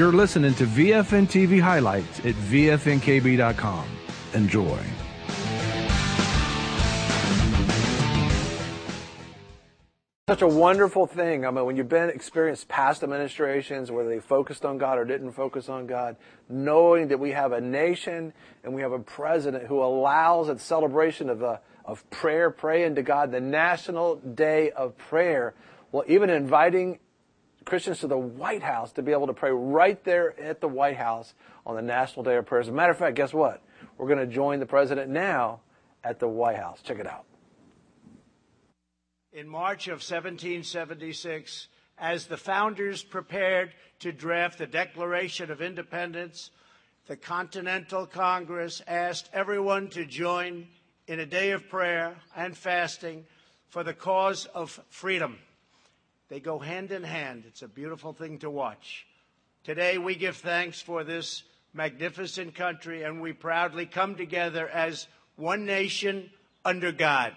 You're listening to VFN TV highlights at VFNKB.com. Enjoy. Such a wonderful thing. I mean, when you've experienced past administrations, whether they focused on God or didn't focus on God, knowing that we have a nation and we have a president who allows a celebration of prayer, praying to God, the National Day of Prayer. Well, even inviting Christians to the White House to be able to pray right there at the White House on the National Day of Prayer. As a matter of fact, guess what? We're going to join the president now at the White House. Check it out. In March of 1776, as the founders prepared to draft the Declaration of Independence, the Continental Congress asked everyone to join in a day of prayer and fasting for the cause of freedom. They go hand in hand. It's a beautiful thing to watch. Today, we give thanks for this magnificent country, and we proudly come together as one nation under God.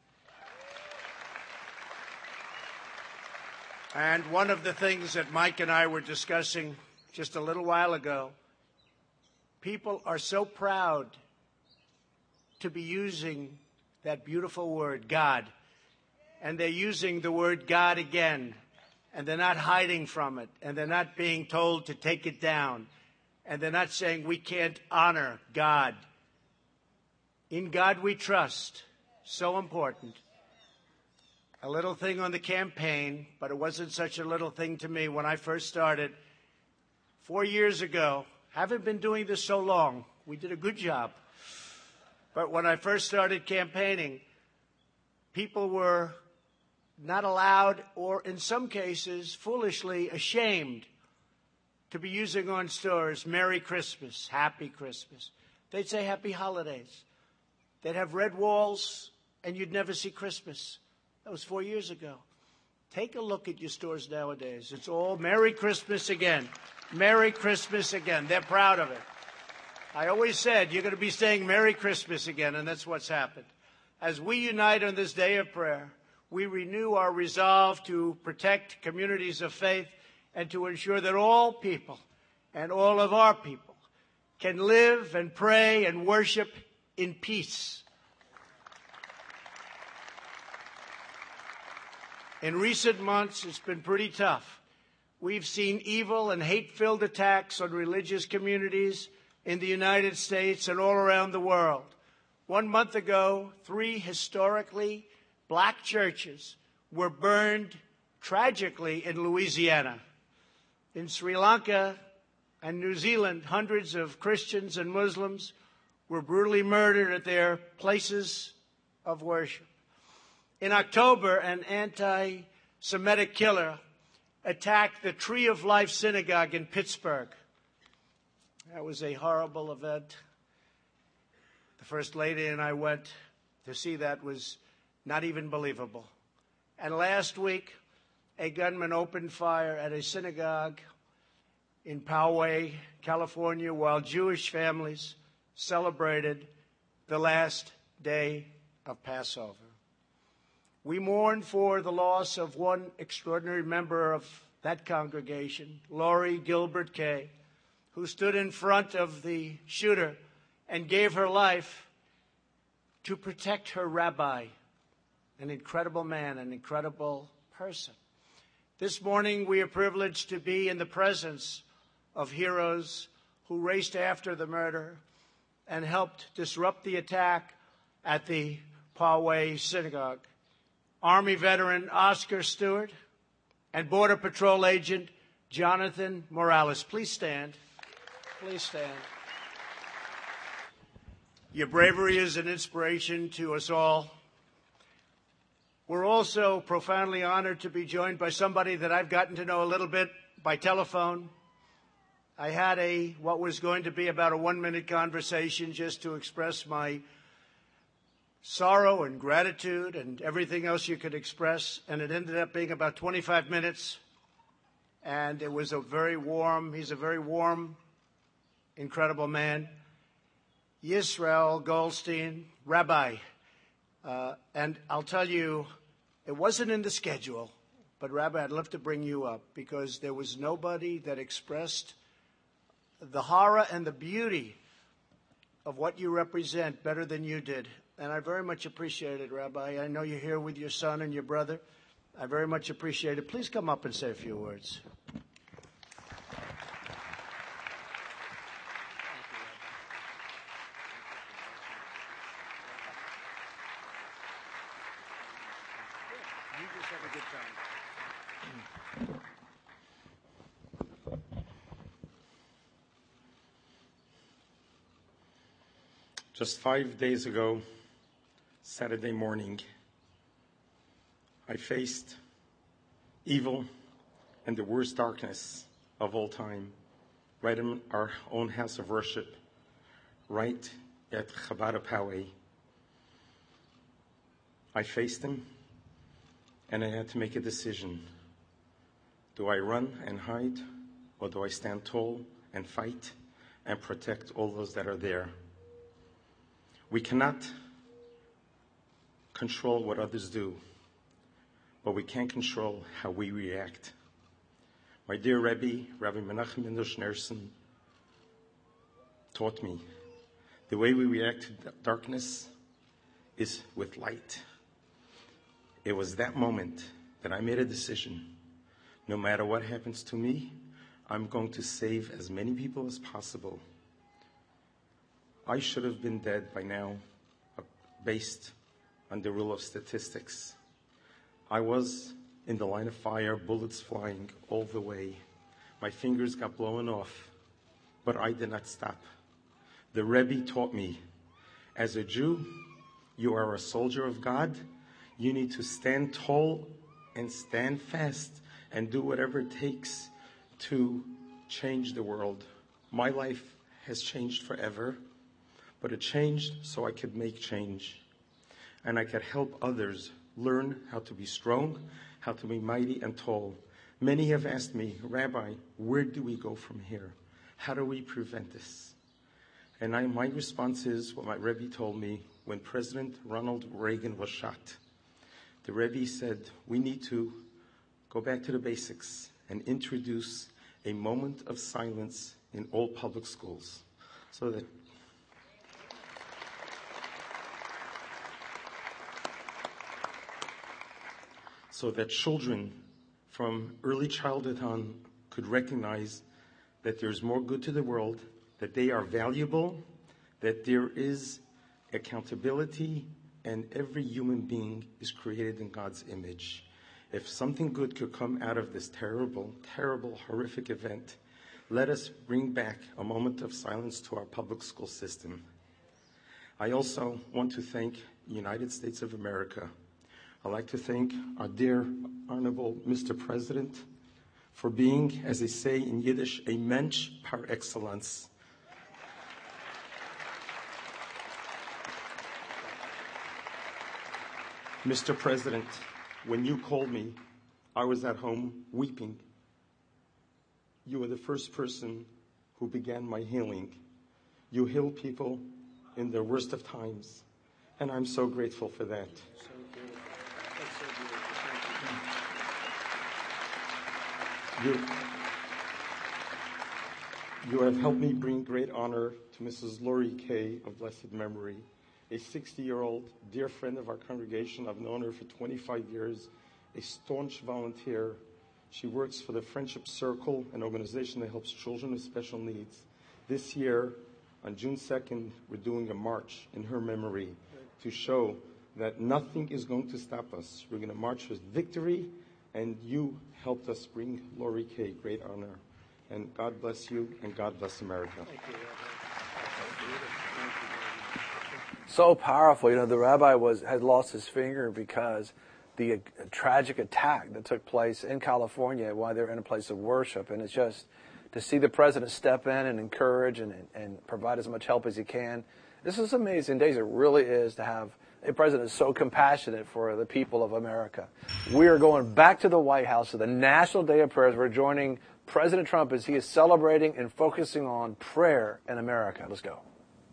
And one of the things that Mike and I were discussing just a little while ago, people are so proud to be using that beautiful word, God. And they're using the word God again. And they're not hiding from it. And they're not being told to take it down. And they're not saying we can't honor God. In God we trust. So important. A little thing on the campaign, but it wasn't such a little thing to me when I first started 4 years ago. Haven't been doing this so long. We did a good job. But when I first started campaigning, people were not allowed, or in some cases, foolishly ashamed, to be using on stores, Merry Christmas, Happy Christmas. They'd say Happy Holidays. They'd have red walls, and you'd never see Christmas. That was 4 years ago. Take a look at your stores nowadays. It's all Merry Christmas again. Merry Christmas again. They're proud of it. I always said, you're going to be saying Merry Christmas again, and that's what's happened. As we unite on this day of prayer, we renew our resolve to protect communities of faith and to ensure that all people and all of our people can live and pray and worship in peace. In recent months, it's been pretty tough. We've seen evil and hate-filled attacks on religious communities in the United States and all around the world. 1 month ago, 3 historically black churches were burned tragically in Louisiana. In Sri Lanka and New Zealand, hundreds of Christians and Muslims were brutally murdered at their places of worship. In October, an anti-Semitic killer attacked the Tree of Life Synagogue in Pittsburgh. That was a horrible event. The First Lady and I went to see that. Was not even believable. And last week, a gunman opened fire at a synagogue in Poway, California, while Jewish families celebrated the last day of Passover. We mourn for the loss of one extraordinary member of that congregation, Lori Gilbert Kay, who stood in front of the shooter and gave her life to protect her rabbi, an incredible man, an incredible person. This morning, we are privileged to be in the presence of heroes who raced after the murder and helped disrupt the attack at the Poway Synagogue. Army veteran Oscar Stewart and Border Patrol agent Jonathan Morales. Please stand. Please stand. Your bravery is an inspiration to us all. We're also profoundly honored to be joined by somebody that I've gotten to know a little bit by telephone. I had what was going to be about a 1-minute conversation just to express my sorrow and gratitude and everything else you could express, and it ended up being about 25 minutes, and it was he's a very warm, incredible man. Yisrael Goldstein, Rabbi, and I'll tell you, it wasn't in the schedule, but Rabbi, I'd love to bring you up because there was nobody that expressed the horror and the beauty of what you represent better than you did. And I very much appreciate it, Rabbi. I know you're here with your son and your brother. I very much appreciate it. Please come up and say a few words. You just have a good time. Just 5 days ago, Saturday morning, I faced evil and the worst darkness of all time, right in our own house of worship, right at Chabad Poway. I faced him, and I had to make a decision. Do I run and hide, or do I stand tall and fight and protect all those that are there? We cannot control what others do, but we can control how we react. My dear Rebbe, Rabbi Menachem Mendel Schneerson, taught me the way we react to darkness is with light. It was that moment that I made a decision. No matter what happens to me, I'm going to save as many people as possible. I should have been dead by now, based on the rule of statistics. I was in the line of fire, bullets flying all the way. My fingers got blown off, but I did not stop. The Rebbe taught me, as a Jew, you are a soldier of God. You need to stand tall and stand fast and do whatever it takes to change the world. My life has changed forever, but it changed so I could make change. And I could help others learn how to be strong, how to be mighty and tall. Many have asked me, Rabbi, where do we go from here? How do we prevent this? And my response is what my Rebbe told me when President Ronald Reagan was shot. The Rebbe said, we need to go back to the basics and introduce a moment of silence in all public schools so that children from early childhood on could recognize that there's more good to the world, that they are valuable, that there is accountability, and every human being is created in God's image. If something good could come out of this terrible, terrible, horrific event, let us bring back a moment of silence to our public school system. I also want to thank the United States of America. I'd like to thank our dear, honorable Mr. President for being, as they say in Yiddish, a mensch par excellence. Mr. President, when you called me, I was at home weeping. You were the first person who began my healing. You heal people in their worst of times, and I'm so grateful for that. You have helped me bring great honor to Mrs. Lori Kay of blessed memory, a 60-year-old dear friend of our congregation. I've known her for 25 years, a staunch volunteer. She works for the Friendship Circle, an organization that helps children with special needs. This year, on June 2nd, we're doing a march in her memory to show that nothing is going to stop us. We're going to march with victory, and you helped us bring Lori Kay great honor. And God bless you, and God bless America. Thank you. So powerful. You know, the rabbi had lost his finger because the tragic attack that took place in California while they were in a place of worship. And it's just to see the president step in and encourage and provide as much help as he can. This is amazing days. It really is to have a president so compassionate for the people of America. We are going back to the White House for the National Day of Prayers. We're joining President Trump as he is celebrating and focusing on prayer in America. Let's go.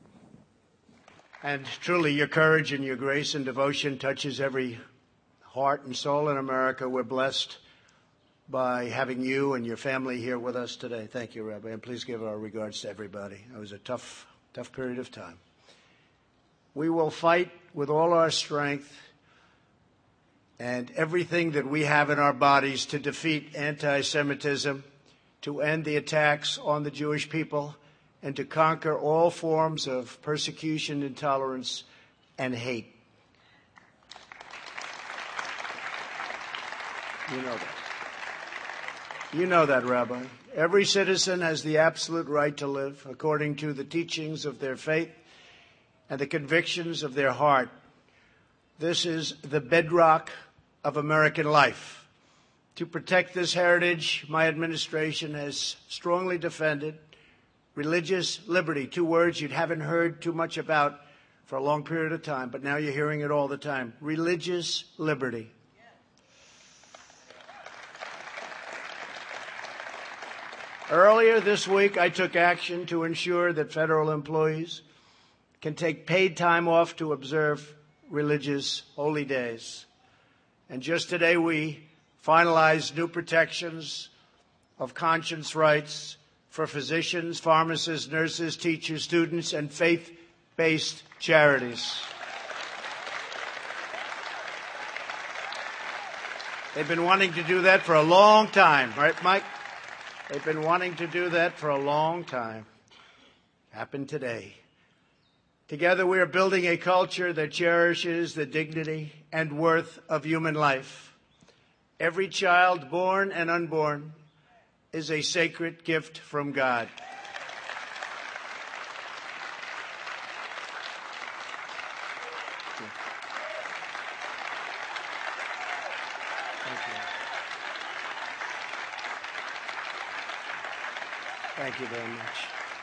And truly, your courage and your grace and devotion touches every heart and soul in America. We're blessed by having you and your family here with us today. Thank you, Rabbi, and please give our regards to everybody. It was a tough period of time. We will fight with all our strength and everything that we have in our bodies to defeat anti-Semitism, to end the attacks on the Jewish people, and to conquer all forms of persecution, intolerance, and hate. You know that. You know that, Rabbi. Every citizen has the absolute right to live according to the teachings of their faith and the convictions of their heart. This is the bedrock of American life. To protect this heritage, my administration has strongly defended religious liberty, two words you haven't heard too much about for a long period of time, but now you're hearing it all the time. Religious liberty. Earlier this week, I took action to ensure that federal employees can take paid time off to observe religious holy days. And just today, we finalized new protections of conscience rights for physicians, pharmacists, nurses, teachers, students, and faith-based charities. They've been wanting to do that for a long time, right, Mike? They've been wanting to do that for a long time. Happened today. Together we are building a culture that cherishes the dignity and worth of human life. Every child, born and unborn, is a sacred gift from God. Thank you very much.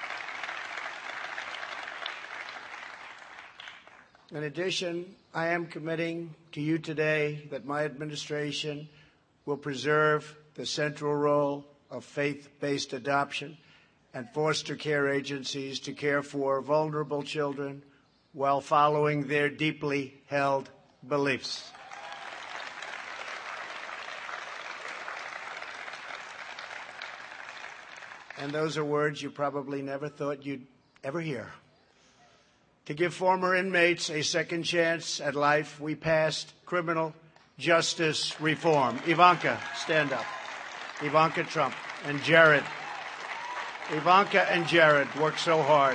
In addition, I am committing to you today that my administration will preserve the central role of faith-based adoption and foster care agencies to care for vulnerable children while following their deeply held beliefs. And those are words you probably never thought you'd ever hear. To give former inmates a second chance at life, we passed criminal justice reform. Ivanka, stand up. Ivanka Trump and Jared. Ivanka and Jared worked so hard.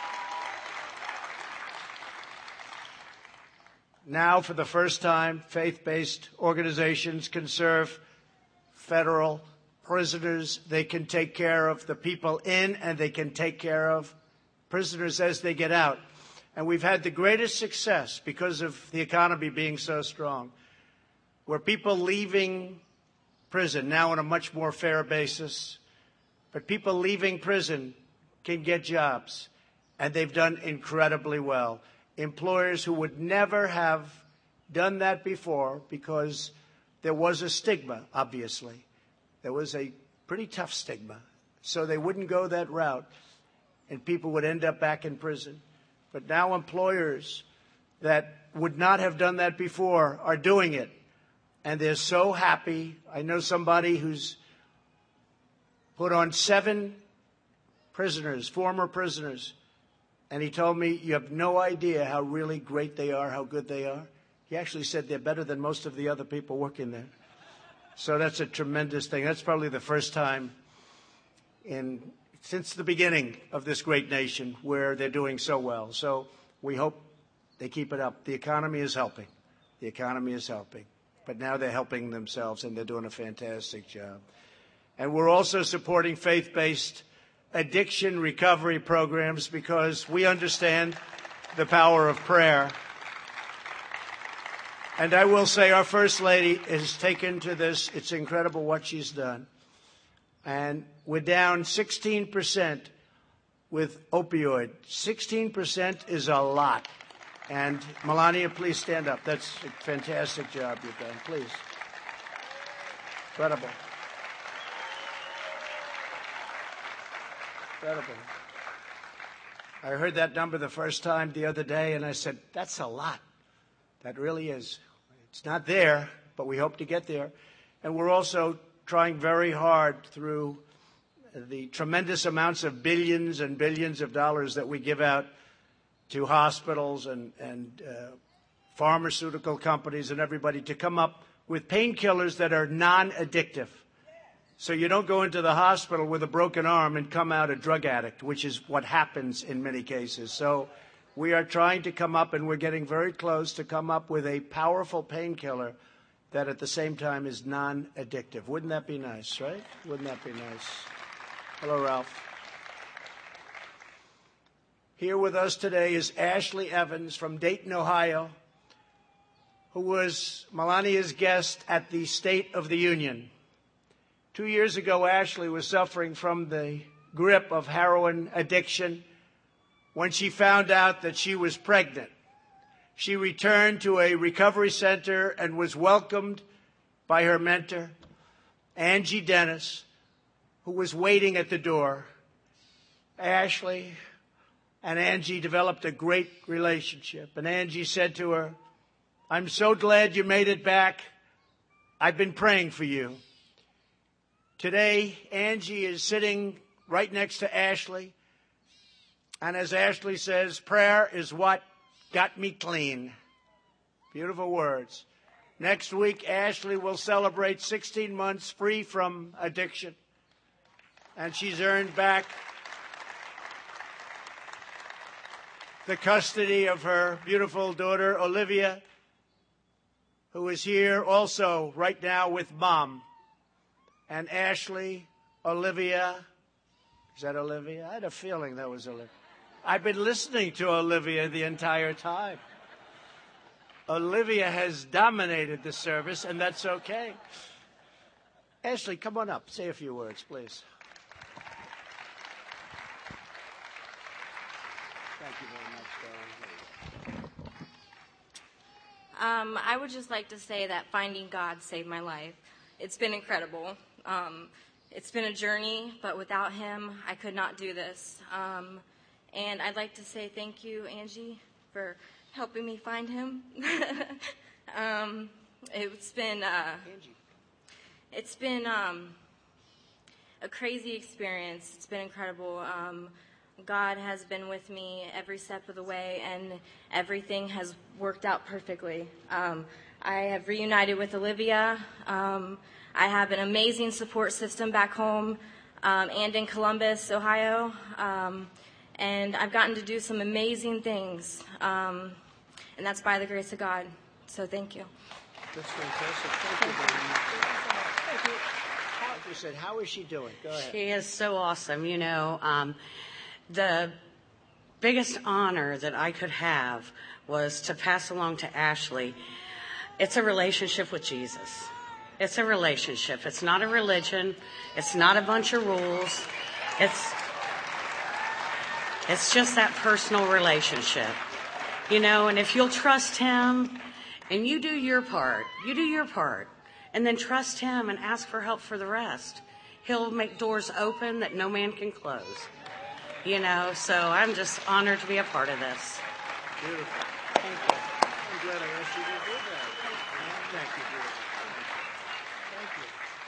Now, for the first time, faith-based organizations can serve federal prisoners. They can take care of the people in, and they can take care of prisoners as they get out. And we've had the greatest success because of the economy being so strong, where people leaving prison now on a much more fair basis, but people leaving prison can get jobs, and they've done incredibly well. Employers who would never have done that before because there was a stigma, obviously. There was a pretty tough stigma, so they wouldn't go that route, and people would end up back in prison. But now employers that would not have done that before are doing it, and they're so happy. I know somebody who's put on 7 prisoners, former prisoners, and he told me, you have no idea how really great they are, how good they are. He actually said they're better than most of the other people working there. So that's a tremendous thing. That's probably the first time since the beginning of this great nation where they're doing so well. So we hope they keep it up. The economy is helping. The economy is helping. But now they're helping themselves, and they're doing a fantastic job. And we're also supporting faith-based addiction recovery programs because we understand the power of prayer. And I will say our First Lady has taken to this. It's incredible what she's done. And we're down 16% with opioid. 16% is a lot. And Melania, please stand up. That's a fantastic job you've done. Please. Incredible. Incredible. I heard that number the first time the other day, and I said, that's a lot. That really is. It's not there, but we hope to get there. And we're also trying very hard through the tremendous amounts of billions and billions of dollars that we give out to hospitals and pharmaceutical companies and everybody to come up with painkillers that are non-addictive. So you don't go into the hospital with a broken arm and come out a drug addict, which is what happens in many cases. So we are trying to come up, and we're getting very close to come up with a powerful painkiller that at the same time is non-addictive. Wouldn't that be nice, right? Wouldn't that be nice? Hello, Ralph. Here with us today is Ashley Evans from Dayton, Ohio, who was Melania's guest at the State of the Union. 2 years ago, Ashley was suffering from the grip of heroin addiction when she found out that she was pregnant. She returned to a recovery center and was welcomed by her mentor, Angie Dennis, who was waiting at the door. Ashley and Angie developed a great relationship. And Angie said to her, "I'm so glad you made it back. I've been praying for you." Today, Angie is sitting right next to Ashley. And as Ashley says, prayer is what got me clean. Beautiful words. Next week, Ashley will celebrate 16 months free from addiction. And she's earned back the custody of her beautiful daughter, Olivia, who is here also right now with Mom. And Ashley, Olivia, is that Olivia? I had a feeling that was Olivia. I've been listening to Olivia the entire time. Olivia has dominated the service, and that's okay. Ashley, come on up. Say a few words, please. Thank you very much, darling. I would just like to say that finding God saved my life. It's been incredible. It's been a journey, but without him, I could not do this. And I'd like to say thank you, Angie, for helping me find him. It's been a crazy experience. It's been incredible. God has been with me every step of the way, and everything has worked out perfectly. I have reunited with Olivia. I have an amazing support system back home and in Columbus, Ohio. And I've gotten to do some amazing things. And that's by the grace of God. So thank you. That's fantastic. Thank you very much. Thank you. Like you said, how is she doing? Go ahead. She is so awesome. You know, the biggest honor that I could have was to pass along to Ashley. It's a relationship with Jesus. It's a relationship. It's not a religion. It's not a bunch of rules. It's just that personal relationship. You know, and if you'll trust him and you do your part, and then trust him and ask for help for the rest, he'll make doors open that no man can close. You know, so I'm just honored to be a part of this. Beautiful. Thank you. I'm glad I asked you to do that. Thank you, beautiful. Thank you.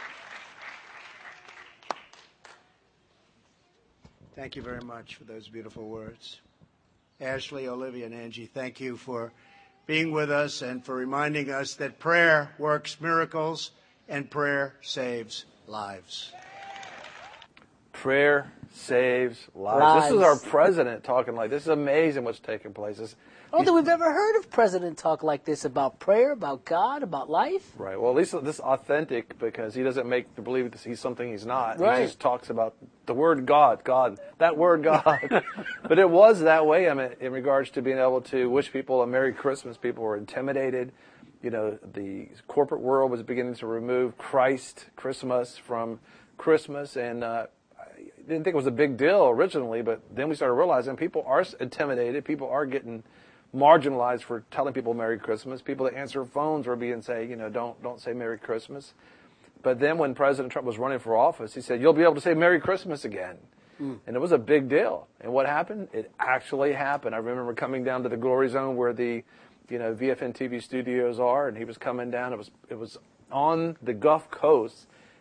Thank you very much for those beautiful words. Ashley, Olivia, and Angie, thank you for being with us and for reminding us that prayer works miracles and prayer saves lives. Prayer saves lives. This is our president talking like this. Is amazing what's taking place. I don't think we've ever heard of president talk like this about prayer, about God, about life. Right. Well, at least this is authentic because he doesn't make the believe that he's something he's not. Right. He just talks about the word God, that word God. But it was that way. I mean, in regards to being able to wish people a Merry Christmas, people were intimidated. You know, the corporate world was beginning to remove Christmas from Christmas, and I didn't think it was a big deal originally, but then we started realizing people are intimidated. People are getting marginalized for telling people Merry Christmas. People that answer phones were being say, you know, don't say Merry Christmas. But then when President Trump was running for office, he said, you'll be able to say Merry Christmas again. And it was a big deal. And what happened? It actually happened. I remember coming down to the Glory Zone where the, you know, VFN TV studios are, and he was coming down. It was on the Gulf Coast,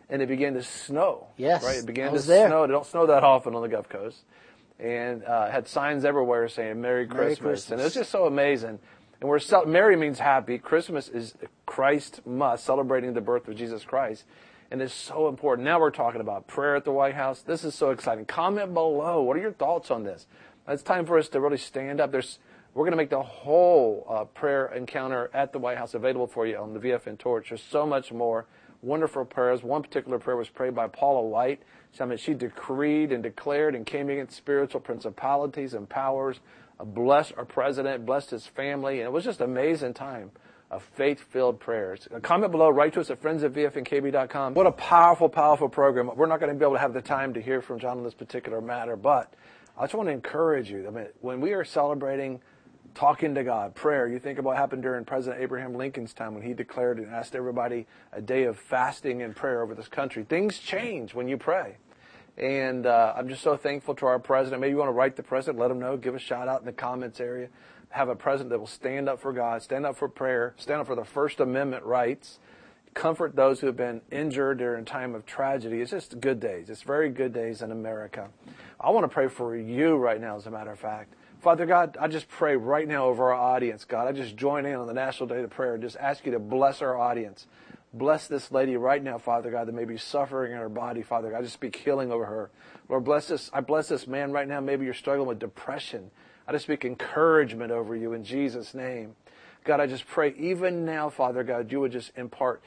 and it began to snow. Yes, right. It began I to was there. snow. It don't snow that often on the Gulf Coast, and had signs everywhere saying "Merry Christmas," and it was just so amazing. And Merry means happy. Christmas is Christmas, celebrating the birth of Jesus Christ. And it's so important. Now we're talking about prayer at the White House. This is so exciting. Comment below. What are your thoughts on this? It's time for us to really stand up. We're going to make the whole prayer encounter at the White House available for you on the VFN Torch. There's so much more wonderful prayers. One particular prayer was prayed by Paula White. She decreed and declared and came against spiritual principalities and powers, blessed our president, blessed his family, and it was just an amazing time of faith-filled prayers. Comment below, write to us at friends@vfnkb.com. What a powerful, powerful program. We're not going to be able to have the time to hear from John on this particular matter, but I just want to encourage you. I mean, when we are celebrating talking to God, prayer, you think about what happened during President Abraham Lincoln's time when he declared and asked everybody a day of fasting and prayer over this country. Things change when you pray. And I'm just so thankful to our president. Maybe you want to write the president, let him know, give a shout out in the comments area. Have a president that will stand up for God, stand up for prayer, stand up for the First Amendment rights, comfort those who have been injured during a time of tragedy. It's just good days. It's very good days in America. I want to pray for you right now, as a matter of fact. Father God, I just pray right now over our audience, God. I just join in on the National Day of Prayer and just ask you to bless our audience. Bless this lady right now, Father God, that may be suffering in her body, Father God. I just speak healing over her. Lord, bless this. I bless this man right now. Maybe you're struggling with depression. I just speak encouragement over you in Jesus' name. God, I just pray even now, Father God, you would just impart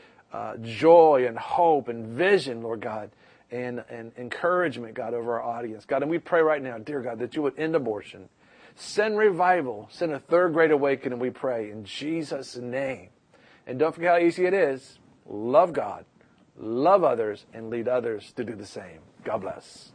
joy and hope and vision, Lord God, and encouragement, God, over our audience. God, and we pray right now, dear God, that you would end abortion. Send revival. Send a third great awakening, we pray, in Jesus' name. And don't forget how easy it is. Love God, love others, and lead others to do the same. God bless.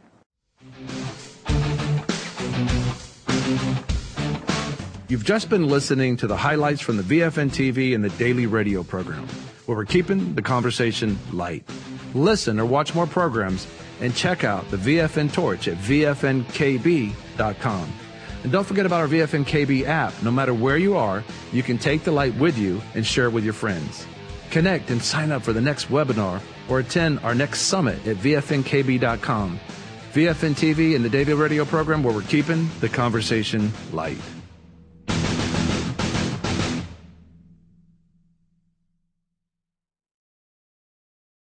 You've just been listening to the highlights from the VFN TV and the daily radio program, where we're keeping the conversation light. Listen or watch more programs and check out the VFN Torch at vfnkb.com. And don't forget about our VFN KB app. No matter where you are, you can take the light with you and share it with your friends. Connect and sign up for the next webinar or attend our next summit at vfnkb.com. VFN TV and the daily radio program, where we're keeping the conversation light.